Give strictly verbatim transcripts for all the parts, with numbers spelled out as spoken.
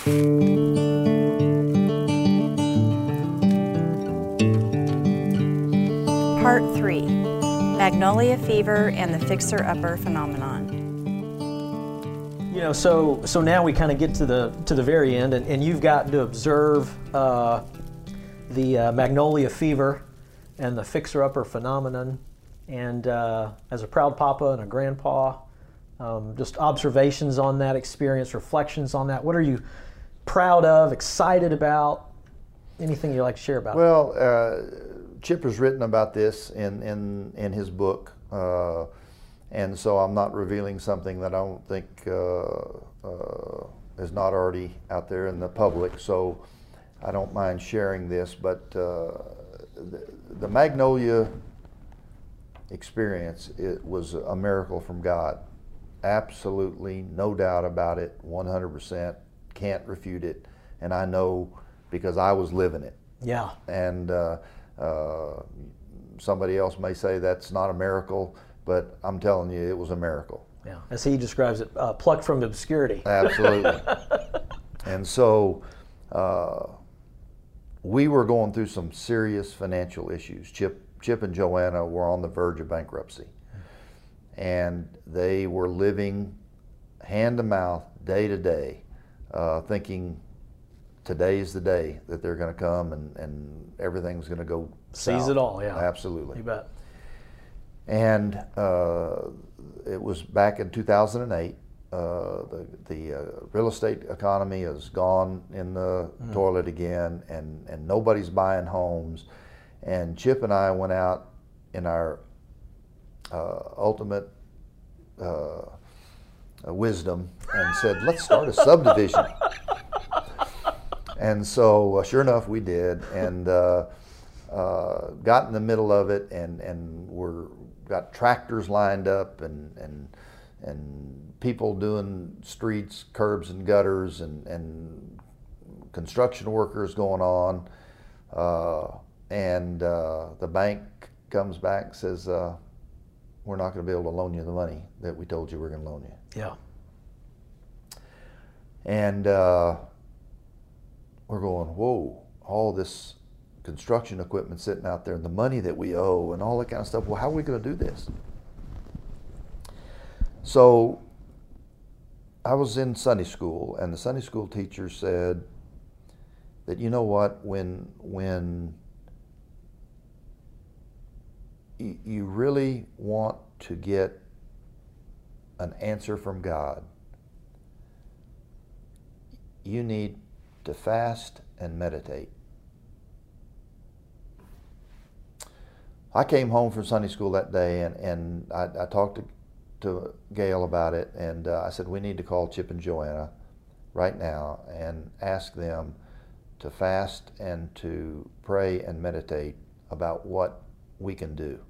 Part three, Magnolia Fever and the Fixer-Upper Phenomenon. You know, so so now we kind of get to the to the very end, and, and you've gotten to observe uh, the uh, Magnolia Fever and the Fixer-Upper Phenomenon, and uh, as a proud papa and a grandpa, um, just observations on that experience, reflections on that. What are you proud of, excited about? Anything you'd like to share about it? Well, uh, Chip has written about this in, in, in his book, uh, and so I'm not revealing something that I don't think uh, uh, is not already out there in the public, so I don't mind sharing this, but uh, the, the Magnolia experience, it was a miracle from God. Absolutely, no doubt about it, one hundred percent, can't refute it, and I know because I was living it. Yeah. And uh, uh, somebody else may say that's not a miracle, but I'm telling you, it was a miracle. Yeah, as he describes it, uh, plucked from obscurity. Absolutely. And so uh, we were going through some serious financial issues. Chip, Chip and Joanna were on the verge of bankruptcy. And they were living hand to mouth, day to day, uh, thinking today's the day that they're going to come and, and everything's going to go Seize south. it all, yeah. Absolutely. You bet. And uh, it was back in two thousand eight. Uh, the the uh, real estate economy has gone in the mm. toilet again, and, and nobody's buying homes. And Chip and I went out in our uh, ultimate uh, wisdom and said, let's start a subdivision. And so, uh, sure enough, we did, and uh, uh, got in the middle of it, and and we're got tractors lined up, and and and people doing streets, curbs, and gutters, and and construction workers going on, uh, and uh, the bank comes back and says, uh, "We're not going to be able to loan you the money that we told you we're going to loan you." Yeah. And uh, we're going, whoa, all this construction equipment sitting out there and the money that we owe and all that kind of stuff. Well, how are we going to do this? So I was in Sunday school, and the Sunday school teacher said that, you know what, when, when y- you really want to get an answer from God, you need to fast and meditate. I came home from Sunday school that day, and, and I, I talked to, to Gail about it, and uh, I said, we need to call Chip and Joanna right now and ask them to fast and to pray and meditate about what we can do.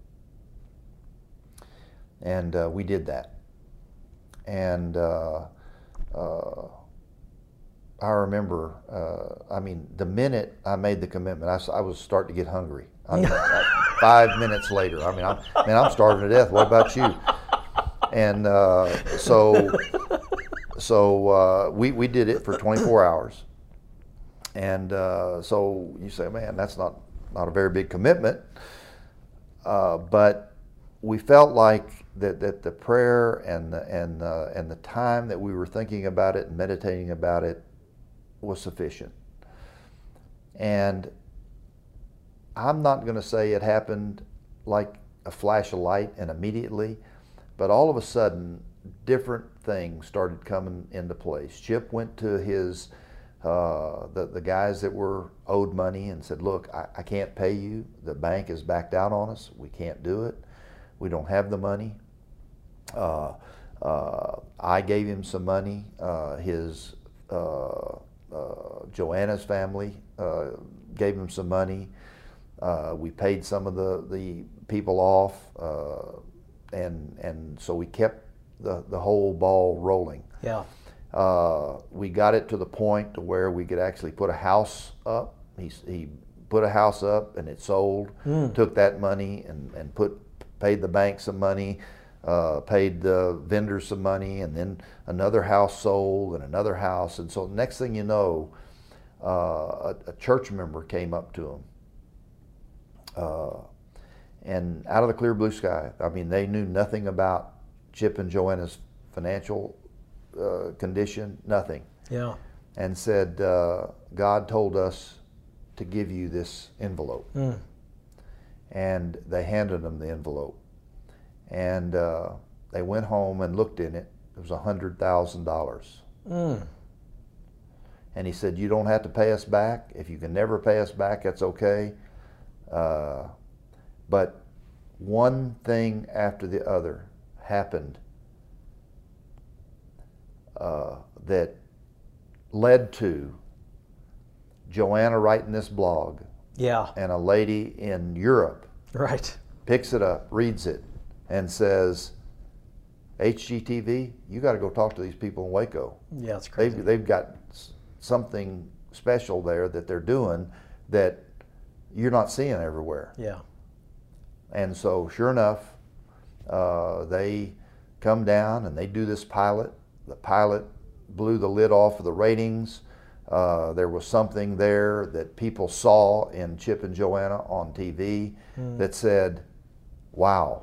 And uh, we did that. And uh, uh, I remember, uh, I mean, the minute I made the commitment, I, I was starting to get hungry. I mean, I, five minutes later, I mean, I'm, man, I'm starving to death. What about you? And uh, so, so uh, we we did it for twenty-four hours. And uh, so you say, man, that's not not a very big commitment, uh, but we felt like that that the prayer and the and uh, and the time that we were thinking about it and meditating about it was sufficient. And I'm not going to say it happened like a flash of light and immediately, but all of a sudden different things started coming into place. Chip went to his uh, the, the guys that were owed money and said, look, I, I can't pay you. The bank has backed out on us. We can't do it. We don't have the money. Uh, uh, I gave him some money. Uh, his uh, uh, Joanna's family uh, gave him some money. Uh, we paid some of the, the people off, uh, and and so we kept the, the whole ball rolling. Yeah. Uh, we got it to the point to where we could actually put a house up. He, he put a house up and it sold, mm. took that money and, and put paid the bank some money. uh, paid the vendors some money, and then another house sold, and another house. And so next thing you know, uh, a, a church member came up to him. Uh, and out of the clear blue sky, I mean, they knew nothing about Chip and Joanna's financial uh, condition, nothing. Yeah. And said, uh, God told us to give you this envelope. Mm. And they handed them the envelope. And uh, they went home and looked in it. It was one hundred thousand dollars. Mm. And he said, you don't have to pay us back. If you can never pay us back, that's okay. Uh, but one thing after the other happened uh, that led to Joanna writing this blog. Yeah. And a lady in Europe Right. picks it up, reads it, and says, H G T V, you got to go talk to these people in Waco. Yeah, it's crazy. They've, they've got something special there that they're doing that you're not seeing everywhere. Yeah. And so, sure enough, uh, they come down and they do this pilot. The pilot blew the lid off of the ratings. Uh, there was something there that people saw in Chip and Joanna on T V mm. that said, wow,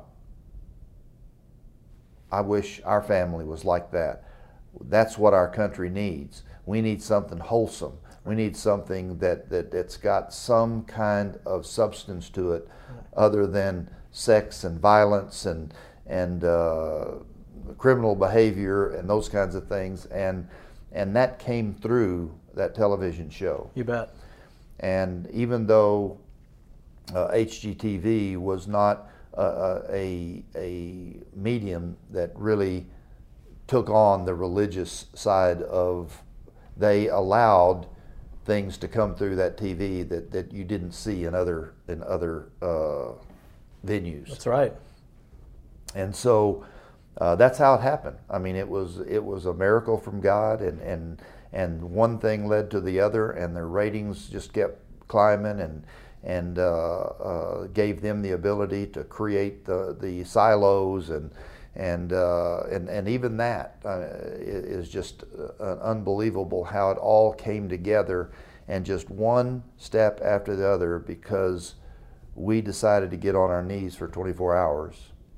I wish our family was like that. That's what our country needs. We need something wholesome. We need something that, that, that's got some kind of substance to it other than sex and violence and, and uh, criminal behavior and those kinds of things. And, and that came through that television show. You bet. And even though uh, H G T V was not uh, a, a medium that really took on the religious side of, they allowed things to come through that T V that, that you didn't see in other in other uh, venues. That's right. And so uh, that's how it happened. I mean, it was it was a miracle from God, and and and one thing led to the other, and their ratings just kept climbing, and and uh, uh, gave them the ability to create the the silos, and and uh, and and even that uh, is just uh, unbelievable how it all came together, and just one step after the other, because we decided to get on our knees for twenty-four hours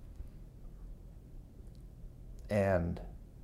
and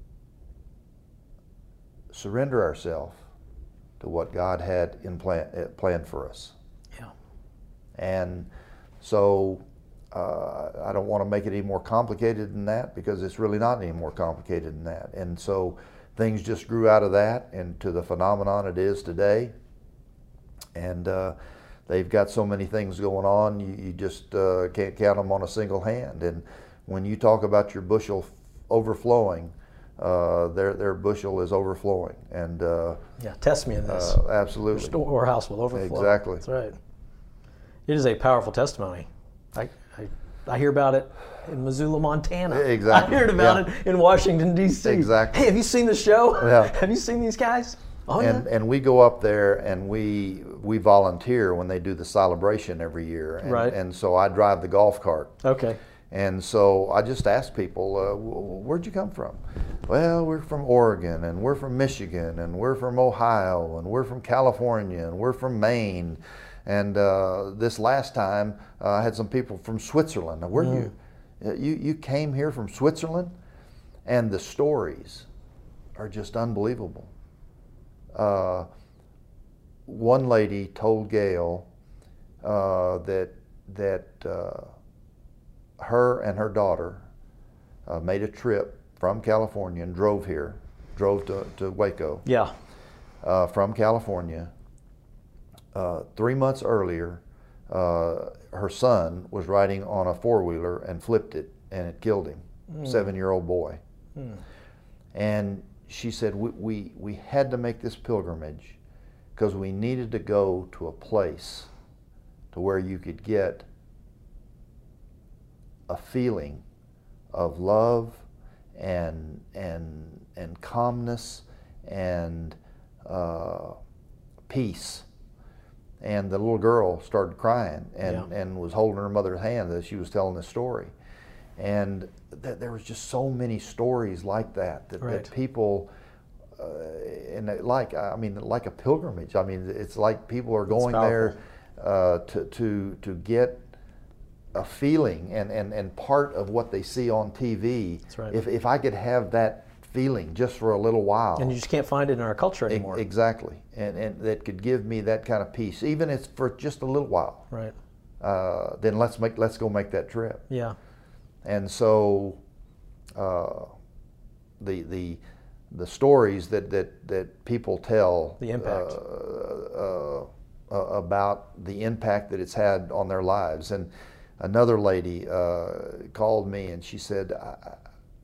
surrender ourselves to what God had in plan, planned for us. Yeah. And so uh, I don't want to make it any more complicated than that, because it's really not any more complicated than that. And so things just grew out of that into the phenomenon it is today. And uh, they've got so many things going on, you, you just uh, can't count them on a single hand. And when you talk about your bushel overflowing, uh, their their bushel is overflowing. And uh, yeah, test me in this. Uh, absolutely. Your storehouse will overflow. Exactly. That's right. It is a powerful testimony. I, I, I hear about it in Missoula, Montana. Exactly. I heard about yeah. it in Washington, D C Exactly. Hey, have you seen the show? Yeah. Have you seen these guys? Oh, and yeah. and we go up there and we we volunteer when they do the celebration every year. And, right. And so I drive the golf cart. Okay. And so I just ask people, uh, where'd you come from? Well, we're from Oregon, and we're from Michigan, and we're from Ohio, and we're from California, and we're from Maine. And uh, this last time, uh, I had some people from Switzerland. Now, where mm. you, you you came here from Switzerland? And the stories are just unbelievable. Uh, one lady told Gail uh, that that uh, her and her daughter uh, made a trip from California and drove here, drove to, to Waco. Yeah. Uh, from California. Uh, three months earlier, uh, her son was riding on a four-wheeler and flipped it, and it killed him. Mm. Seven-year-old boy. Mm. And she said, we, we, we had to make this pilgrimage because we needed to go to a place to where you could get a feeling of love and and and calmness and uh, peace. And the little girl started crying and, yeah. and was holding her mother's hand as she was telling this story. And th- there was just so many stories like that that, Right. that people, uh, and it like I mean, like a pilgrimage. I mean, it's like people are going there uh, to to to get a feeling, and, and, and part of what they see on T V. That's right. If if I could have that feeling just for a little while, And you just can't find it in our culture e- anymore. exactly, and and that could give me that kind of peace, even if it's for just a little while. Right. Uh, then let's make let's go make that trip. Yeah. And so, uh, the the the stories that that, that people tell, The impact. uh, uh, uh, about the impact that it's had on their lives. And another lady uh, called me and she said, I,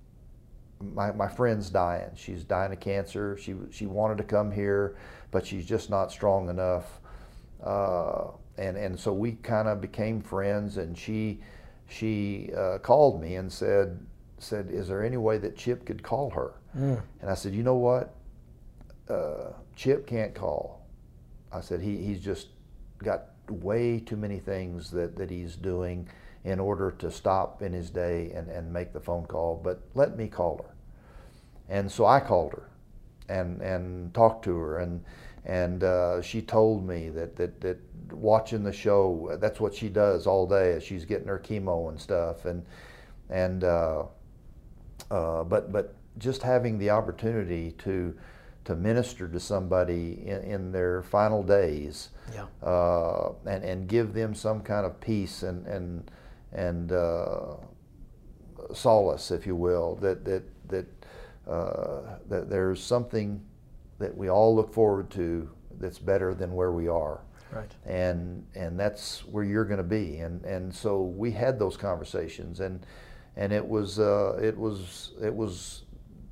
my my friend's dying. She's dying of cancer. She she wanted to come here, but she's just not strong enough. Uh, and and so we kind of became friends. And she she uh, called me and said said, is there any way that Chip could call her? Mm. And I said, you know what? Uh, Chip can't call. I said he he's just got way too many things that, that he's doing in order to stop in his day and, and make the phone call, but let me call her. And so I called her and and talked to her, and and uh, she told me that, that, that watching the show, that's what she does all day as she's getting her chemo and stuff. And and uh, uh, but but just having the opportunity to to minister to somebody in, in their final days, yeah. uh, and and give them some kind of peace and and and uh, solace, if you will, that that that uh, that there's something that we all look forward to that's better than where we are, right? And and that's where you're going to be. And and so we had those conversations, and and it was uh, it was it was.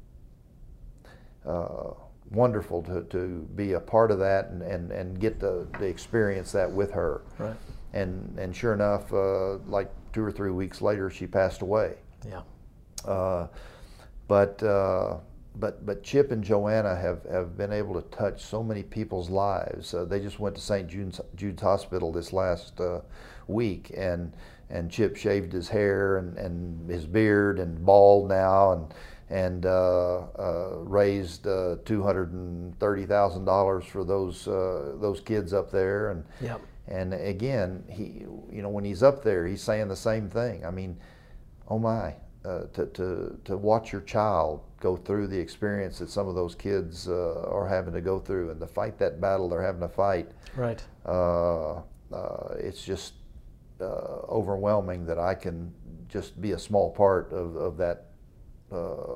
Uh, wonderful to, to be a part of that and, and, and get to, to experience that with her. Right. And and sure enough, uh, like two or three weeks later, she passed away. Yeah. Uh, but uh, but but Chip and Joanna have, have been able to touch so many people's lives. Uh, they just went to Saint Jude's, Jude's Hospital this last uh, week, and and Chip shaved his hair and, and his beard and bald now, and and uh, uh, raised uh, two hundred thirty thousand dollars for those uh, those kids up there. And yep. and again, he you know when he's up there, he's saying the same thing. I mean, oh my, uh, to to to watch your child go through the experience that some of those kids uh, are having to go through, and to fight that battle they're having to fight. Right. Uh, uh, it's just uh, overwhelming that I can just be a small part of of that. Uh,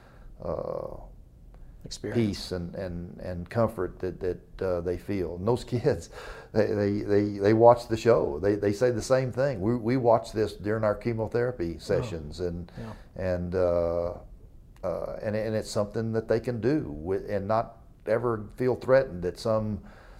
uh, Experience. Peace and, and, and comfort that, that uh, they feel. And those kids, they, they, they, they watch the show. They, they say the same thing. We, we watch this during our chemotherapy sessions, oh. and yeah. and, uh, uh, and and it's something that they can do with, and not ever feel threatened that some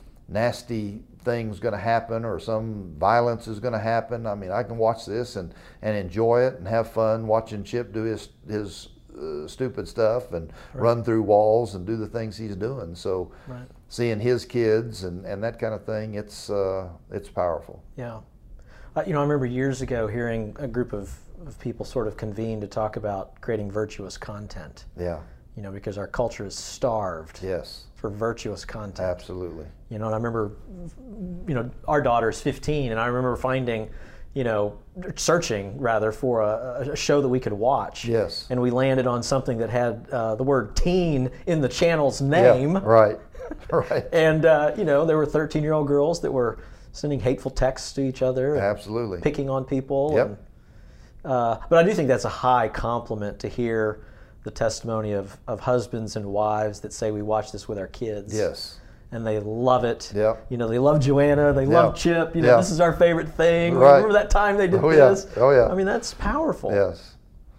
nasty thing's going to happen or some violence is going to happen. I mean, I can watch this and, and enjoy it and have fun watching Chip do his his uh, stupid stuff and right. run through walls and do the things he's doing. So right. seeing his kids and, and that kind of thing, it's uh, it's powerful. Yeah. Uh, you know, I remember years ago hearing a group of, of people sort of convene to talk about creating virtuous content. Yeah. You know, because our culture is starved. Yes. For virtuous content. Absolutely. You know, and I remember, you know, our daughter's fifteen, and I remember finding, you know, searching rather for a, a show that we could watch. Yes. And we landed on something that had uh, the word teen in the channel's name. Yeah, right. Right. And, uh, you know, there were thirteen-year-old girls that were sending hateful texts to each other. Absolutely. Picking on people. Yep. And, uh, but I do think that's a high compliment to hear the testimony of, of husbands and wives that say we watch this with our kids. Yes. And they love it. Yep. You know, they love Joanna, they yep. love Chip. You know, yep. this is our favorite thing. Right. Remember that time they did oh, this? Yeah. Oh, yeah. I mean, that's powerful. Yes.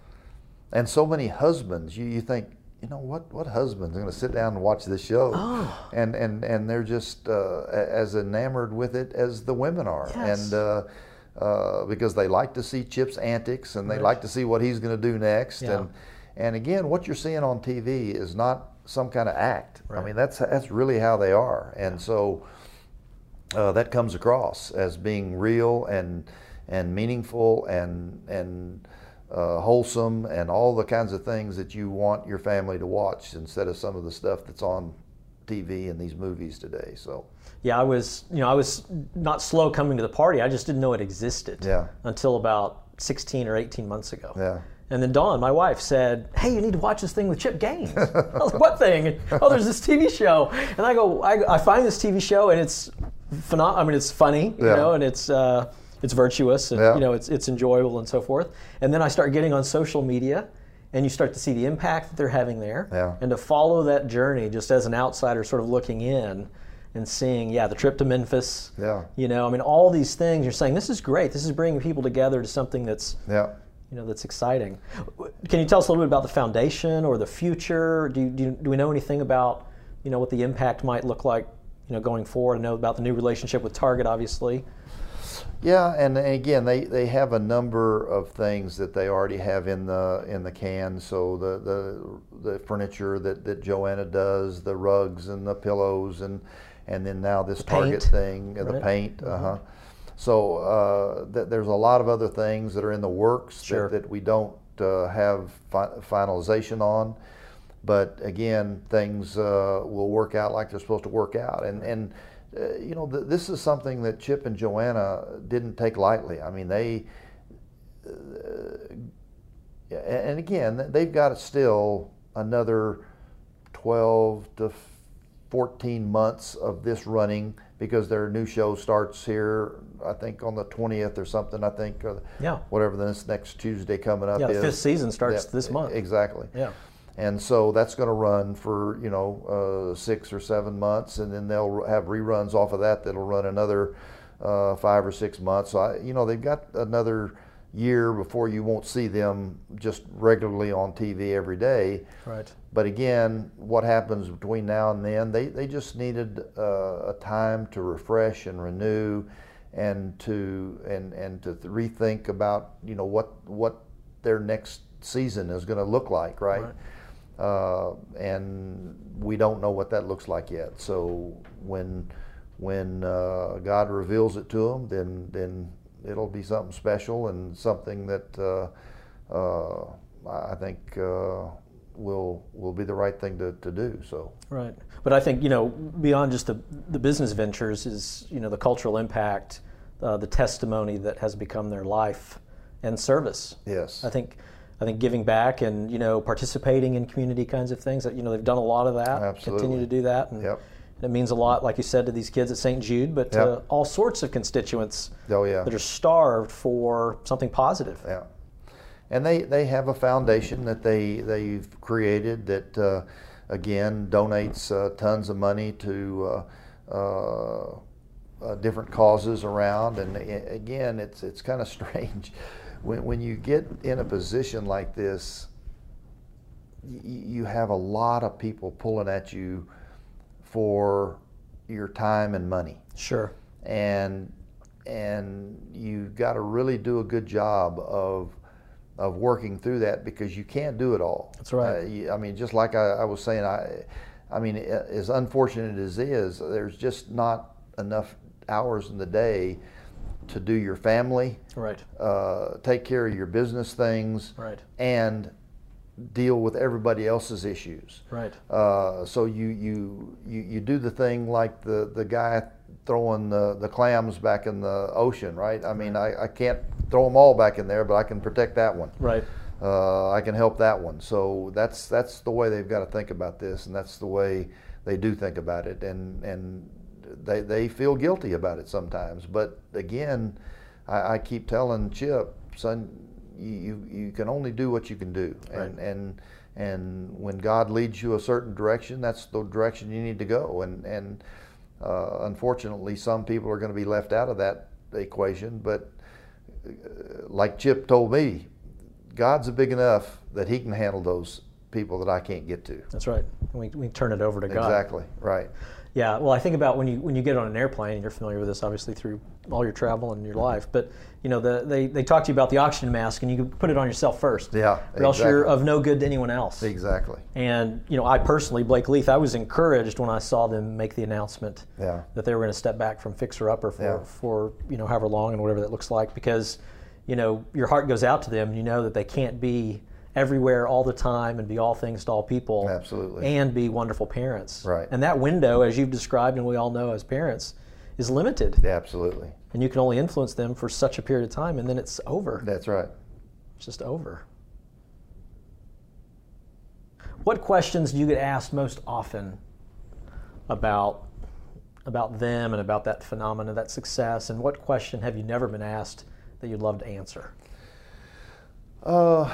And so many husbands, you, you think, you know, what, what husband's going to sit down and watch this show? Oh. And, and, and they're just uh, as enamored with it as the women are. Yes. And uh, uh, because they like to see Chip's antics and they right. like to see what he's going to do next. Yeah. And And again, what you're seeing on T V is not some kind of act. Right. I mean, that's that's really how they are, and yeah. so uh, that comes across as being real and and meaningful and and uh, wholesome and all the kinds of things that you want your family to watch instead of some of the stuff that's on T V and these movies today. So yeah, I was you know I was not slow coming to the party. I just didn't know it existed yeah. until about sixteen or eighteen months ago. Yeah. And then Dawn, my wife, said, "Hey, you need to watch this thing with Chip Gaines." I was like, "What thing?" And, oh, there's this T V show. And I go, I, I find this T V show, and it's phenom- I mean, it's funny, you yeah. know, and it's uh, it's virtuous, and yeah. you know, it's it's enjoyable and so forth. And then I start getting on social media, and you start to see the impact that they're having there, yeah. and to follow that journey just as an outsider, sort of looking in and seeing, yeah, the trip to Memphis. Yeah. You know, I mean, all these things. You're saying this is great. This is bringing people together to something that's. Yeah. You know, that's exciting. Can you tell us a little bit about the foundation or the future? Do, you, do, you, do we know anything about, you know, what the impact might look like, you know, going forward? I know about the new relationship with Target, obviously. Yeah, and again, they, they have a number of things that they already have in the in the can. So the the, the furniture that, that Joanna does, the rugs and the pillows, and and then now this the Target paint, thing, right? the paint. Mm-hmm. Uh huh. So uh, th- there's a lot of other things that are in the works sure. that, that we don't uh, have fi- finalization on. But again, things uh, will work out like they're supposed to work out. And, and uh, you know, th- this is something that Chip and Joanna didn't take lightly. I mean, they, uh, and again, they've got still another twelve to fourteen months of this running, because their new show starts here, I think, on the twentieth or something, I think, or yeah. whatever this next Tuesday coming up yeah, is. Yeah, the fifth season starts yeah, this month. Exactly. Yeah. And so that's going to run for, you know, uh, six or seven months, and then they'll have reruns off of that that'll run another uh, five or six months. So, I, you know, they've got another year before you won't see them just regularly on T V every day. Right. But again, what happens between now and then, they, they just needed uh, a time to refresh and renew, and to and and to rethink about, you know, what what their next season is going to look like, right? Right. Uh, and we don't know what that looks like yet. So when when uh, God reveals it to them, then then it'll be something special and something that uh, uh, I think uh, will will be the right thing to, to do. So right, but I think, you know, beyond just the the business ventures is, you know, the cultural impact, uh, the testimony that has become their life and service. Yes, I think I think giving back and, you know, participating in community kinds of things, that, you know, they've done a lot of that. Absolutely. Continue to do that. And yep. it means a lot, like you said, to these kids at Saint Jude, but yep. to all sorts of constituents oh, yeah. that are starved for something positive. Yeah. And they, they have a foundation that they, they've created that, uh, again, donates uh, tons of money to uh, uh, uh, different causes around. And again, it's it's kind of strange. When, when you get in a position like this, y- you have a lot of people pulling at you for your time and money. Sure. And and you've got to really do a good job of of working through that, because you can't do it all. That's right. Uh, you, I mean, just like I, I was saying, I, I mean, as unfortunate as it is, there's just not enough hours in the day to do your family, right, uh, take care of your business things, right, and deal with everybody else's issues. Right. Uh, so you, you you you do the thing like the, the guy throwing the, the clams back in the ocean, right? I mean, I, I can't throw them all back in there, but I can protect that one. Right. Uh, I can help that one. So that's that's the way they've got to think about this, and that's the way they do think about it. And and they they feel guilty about it sometimes. But again, I, I keep telling Chip, son, you you can only do what you can do, and right. and and when God leads you a certain direction, that's the direction you need to go. And and uh, unfortunately, some people are going to be left out of that equation. But uh, like Chip told me, God's big enough that He can handle those people that I can't get to. That's right. We we turn it over to God. Exactly. Right. Yeah. Well, I think about when you when you get on an airplane, and you're familiar with this, obviously, through all your travel and your life. But you know, the, they they talk to you about the oxygen mask, and you can put it on yourself first. Yeah. Or else exactly. you're of no good to anyone else. Exactly. And you know, I personally, Blake Leith, I was encouraged when I saw them make the announcement yeah. that they were going to step back from Fixer Upper for yeah. for you know however long and whatever that looks like, because you know, your heart goes out to them. You know that they can't be everywhere all the time and be all things to all people. Absolutely. And be wonderful parents. Right. And that window, as you've described and we all know as parents, is limited. Yeah, absolutely. And you can only influence them for such a period of time, and then it's over. That's right. It's just over. What questions do you get asked most often about about them and about that phenomena, that success, and what question have you never been asked that you'd love to answer? Uh,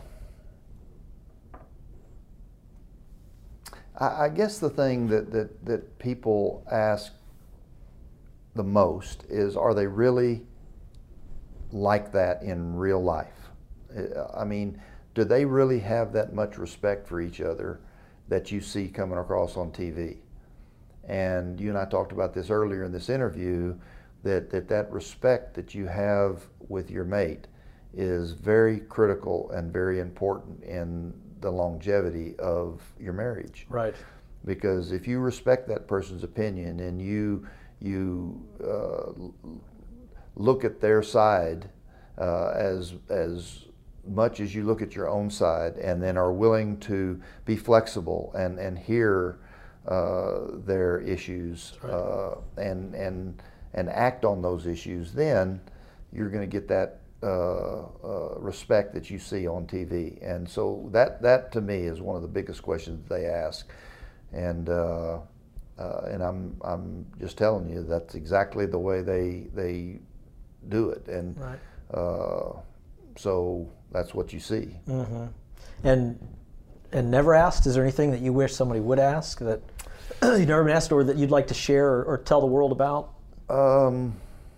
I, I guess the thing that, that, that people ask the most is, are they really like that in real life? I mean, do they really have that much respect for each other that you see coming across on T V? And you and I talked about this earlier in this interview, that that, that respect that you have with your mate is very critical and very important in the longevity of your marriage. Right. Because if you respect that person's opinion and you you uh, look at their side uh, as as much as you look at your own side, and then are willing to be flexible and and hear uh, their issues, right. uh, and and and act on those issues, then you're going to get that uh, uh, respect that you see on T V. And so that that to me is one of the biggest questions they ask, and uh, uh, and I'm I'm just telling you that's exactly the way they they do it, and right. uh, so that's what you see. Mm-hmm. And and never asked, is there anything that you wish somebody would ask that you've never been asked, or that you'd like to share or, or tell the world about? Um,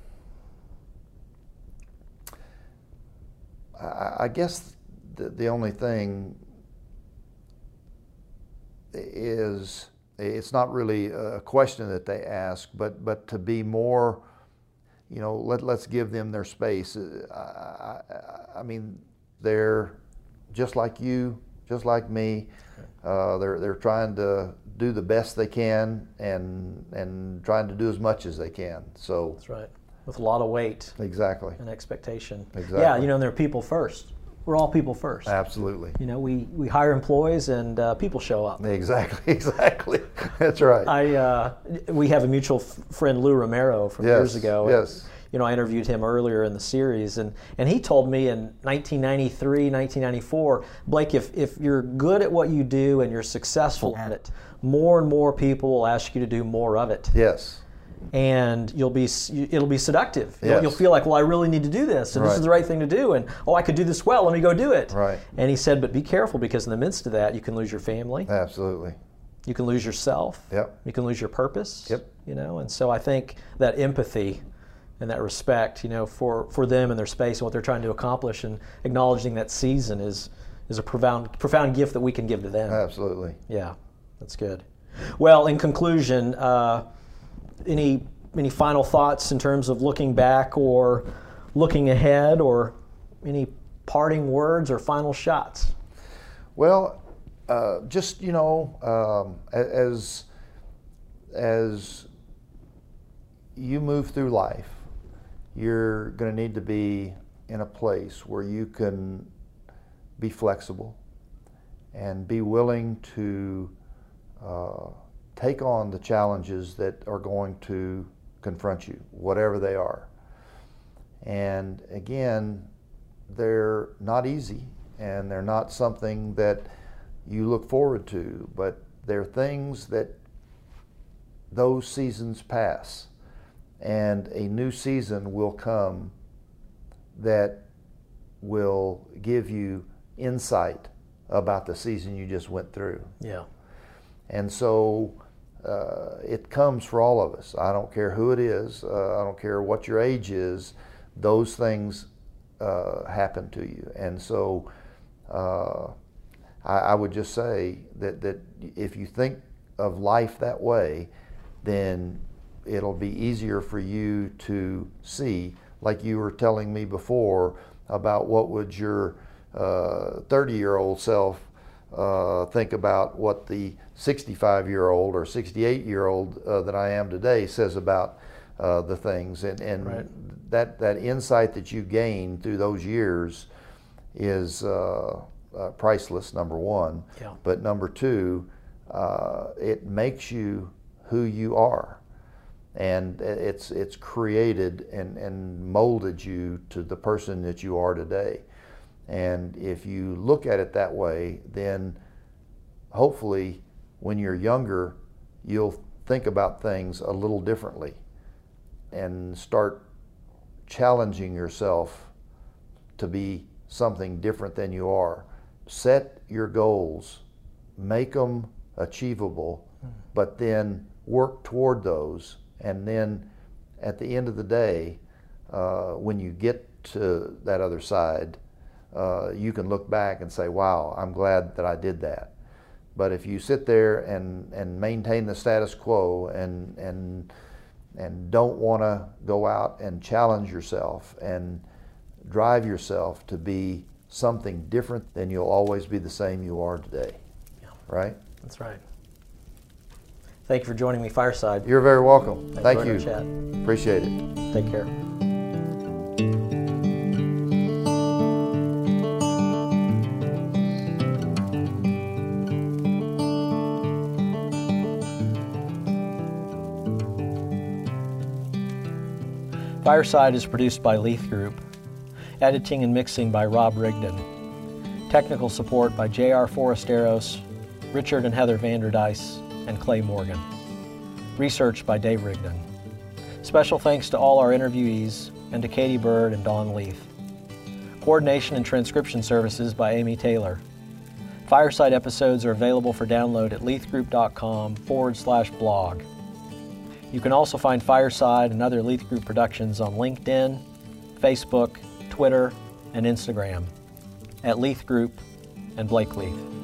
I, I guess the, the only thing is, it's not really a question that they ask, but but to be more, you know, let, let's give them their space. I, I, I mean, they're just like you, just like me. Uh, they're they're trying to do the best they can, and and trying to do as much as they can. So that's right, with a lot of weight. Exactly. And expectation. Exactly. Yeah, you know, and they're people first. We're all people first. Absolutely. You know, we, we hire employees and uh, people show up. Exactly, exactly. That's right. I uh, we have a mutual f- friend, Lou Romero, from yes, years ago. Yes. And, you know, I interviewed him earlier in the series, and, and he told me in nineteen ninety-three, nineteen ninety-four, Blake, if, if you're good at what you do and you're successful at it, more and more people will ask you to do more of it. Yes. And you'll be it'll be seductive. Yes. You'll, you'll feel like, well, I really need to do this, and right. this is the right thing to do, and oh, I could do this well. Let me go do it. Right. And he said, but be careful, because in the midst of that, you can lose your family. Absolutely. You can lose yourself. Yep. You can lose your purpose. Yep. You know, and so I think that empathy and that respect, you know, for, for them and their space and what they're trying to accomplish, and acknowledging that season is is a profound profound gift that we can give to them. Absolutely. Yeah, that's good. Well, in conclusion, uh, any any final thoughts in terms of looking back or looking ahead, or any parting words or final shots? Well, uh, just, you know, um, as as you move through life, you're going to need to be in a place where you can be flexible and be willing to uh, take on the challenges that are going to confront you, whatever they are. And again, they're not easy, and they're not something that you look forward to, but they're things that those seasons pass, and a new season will come that will give you insight about the season you just went through. Yeah. And so uh, it comes for all of us. I don't care who it is. Uh, I don't care what your age is. Those things uh, happen to you. And so uh, I, I would just say that, that if you think of life that way, then it'll be easier for you to see, like you were telling me before, about what would your thirty-year-old self Uh, think about what the sixty-five-year-old or sixty-eight-year-old uh, that I am today says about uh, the things, and, and Right. that, that insight that you gain through those years is uh, uh, priceless, number one. Yeah. But number two, uh, it makes you who you are. And it's it's created and, and molded you to the person that you are today. And if you look at it that way, then hopefully when you're younger, you'll think about things a little differently and start challenging yourself to be something different than you are. Set your goals, make them achievable, but then work toward those. And then at the end of the day, uh, when you get to that other side, uh, you can look back and say, wow, I'm glad that I did that. But if you sit there and, and maintain the status quo and, and, and don't want to go out and challenge yourself and drive yourself to be something different, then you'll always be the same you are today. Yeah. Right? That's right. Thank you for joining me, Fireside. You're very welcome. I Thank enjoyed you. our chat. Appreciate it. Take care. Fireside is produced by Leith Group. Editing and mixing by Rob Rigdon. Technical support by J R Forasteros, Richard and Heather Vanderdice, and Clay Morgan. Research by Dave Rigdon. Special thanks to all our interviewees and to Katie Bird and Dawn Leith. Coordination and transcription services by Amy Taylor. Fireside episodes are available for download at leithgroup.com forward slash blog. You can also find Fireside and other Leith Group productions on LinkedIn, Facebook, Twitter, and Instagram at Leith Group and Blake Leith.